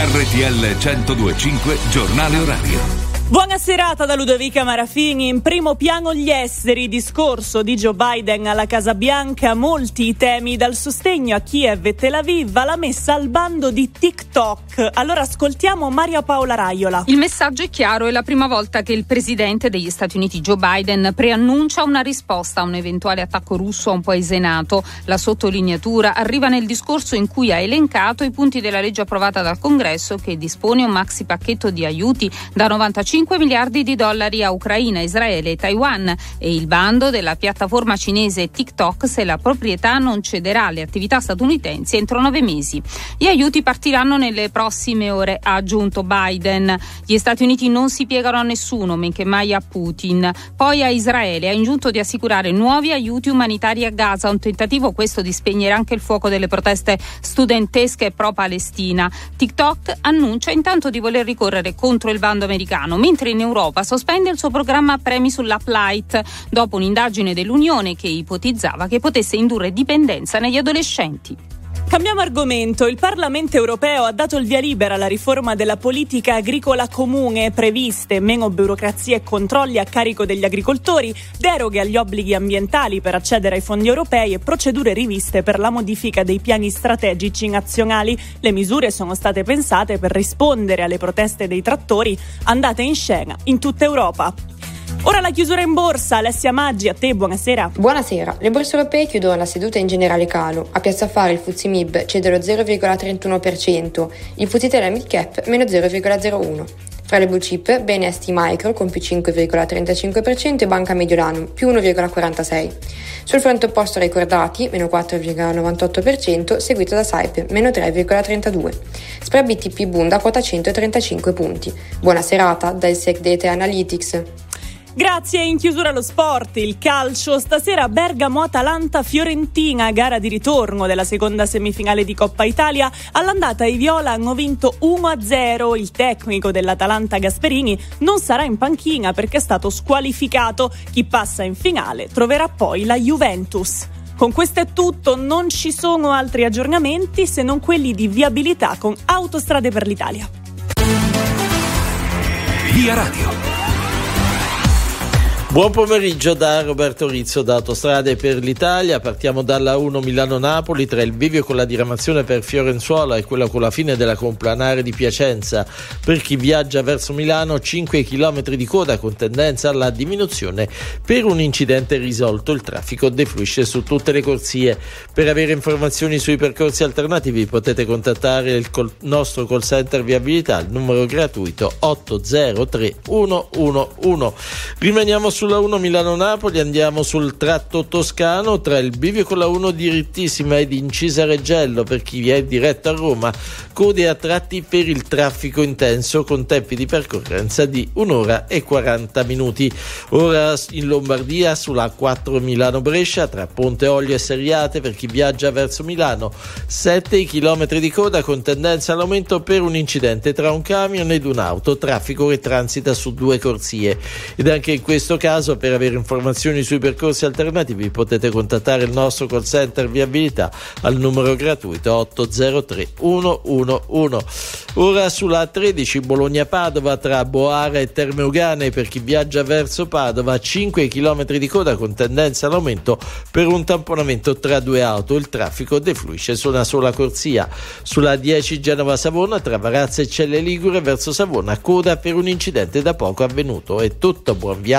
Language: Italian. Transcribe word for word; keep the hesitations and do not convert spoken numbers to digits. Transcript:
R T L centodue e cinque Giornale Orario. Buona serata da Ludovica Marafini. In primo piano gli esteri, discorso di Joe Biden alla Casa Bianca, molti i temi dal sostegno a Kiev e Tel Aviv alla messa al bando di TikTok. Allora ascoltiamo Maria Paola Raiola. Il messaggio è chiaro, è la prima volta che il presidente degli Stati Uniti Joe Biden preannuncia una risposta a un eventuale attacco russo a un paese NATO. La sottolineatura arriva nel discorso in cui ha elencato i punti della legge approvata dal Congresso che dispone un maxi pacchetto di aiuti da novantacinque miliardi di dollari a Ucraina, Israele e Taiwan e il bando della piattaforma cinese TikTok se la proprietà non cederà alle attività statunitensi entro nove mesi. Gli aiuti partiranno nelle prossime ore, ha aggiunto Biden. Gli Stati Uniti non si piegano a nessuno, men che mai a Putin. Poi a Israele ha ingiunto di assicurare nuovi aiuti umanitari a Gaza, un tentativo questo di spegnere anche il fuoco delle proteste studentesche pro-Palestina. TikTok annuncia intanto di voler ricorrere contro il bando americano, mentre in Europa sospende il suo programma premi sull'app Lite dopo un'indagine dell'Unione che ipotizzava che potesse indurre dipendenza negli adolescenti. Cambiamo argomento. Il Parlamento europeo ha dato il via libera alla riforma della politica agricola comune, previste meno burocrazia e controlli a carico degli agricoltori, deroghe agli obblighi ambientali per accedere ai fondi europei e procedure riviste per la modifica dei piani strategici nazionali. Le misure sono state pensate per rispondere alle proteste dei trattori andate in scena in tutta Europa. Ora la chiusura in borsa. Alessia Maggi, a te, buonasera. Buonasera. Le borse europee chiudono la seduta in generale calo. A Piazza Affari il F T S E M I B cede lo zero virgola trentuno per cento, il F T S E Mid Cap meno zero virgola zero uno. Fra le blue chip, B N S T Micro con più cinque virgola trentacinque per cento e Banca Mediolanum più uno virgola quarantasei. Sul fronte opposto ricordati, meno quattro virgola novantotto per cento, seguito da Saipem, meno tre virgola trentadue. Spread B T P Bund a quota centotrentacinque punti. Buona serata dal Sec Data Analytics. Grazie. In chiusura lo sport, il calcio. Stasera Bergamo-Atalanta-Fiorentina, gara di ritorno della seconda semifinale di Coppa Italia. All'andata i viola hanno vinto uno a zero. Il tecnico dell'Atalanta Gasperini non sarà in panchina perché è stato squalificato. Chi passa in finale troverà poi la Juventus. Con questo è tutto, non ci sono altri aggiornamenti se non quelli di viabilità con Autostrade per l'Italia. Via Radio. Buon pomeriggio da Roberto Rizzo da Autostrade per l'Italia. Partiamo dalla uno Milano-Napoli, tra il bivio con la diramazione per Fiorenzuola e quello con la fine della complanare di Piacenza. Per chi viaggia verso Milano, cinque chilometri di coda con tendenza alla diminuzione per un incidente risolto. Il traffico defluisce su tutte le corsie. Per avere informazioni sui percorsi alternativi potete contattare il col- nostro call center viabilità, il numero gratuito otto zero tre uno uno uno. Rimaniamo su Sulla uno Milano-Napoli, andiamo sul tratto toscano tra il bivio con la uno direttissima ed Incisa Reggello per chi è diretto a Roma, code a tratti per il traffico intenso con tempi di percorrenza di un'ora e quaranta minuti. Ora in Lombardia sulla A quattro Milano-Brescia tra Ponte Olio e Seriate per chi viaggia verso Milano, sette chilometri di coda con tendenza all'aumento per un incidente tra un camion ed un'auto, traffico che transita su due corsie. Ed anche in questo caso, per avere informazioni sui percorsi alternativi potete contattare il nostro call center viabilità al numero gratuito otto zero tre uno uno uno. Ora sulla tredici Bologna-Padova tra Boara e Terme Euganee per chi viaggia verso Padova, cinque chilometri di coda con tendenza all'aumento per un tamponamento tra due auto, il traffico defluisce su una sola corsia. Sulla dieci Genova-Savona tra Varazze e Celle Ligure verso Savona, coda per un incidente da poco avvenuto. È tutto, buon viaggio.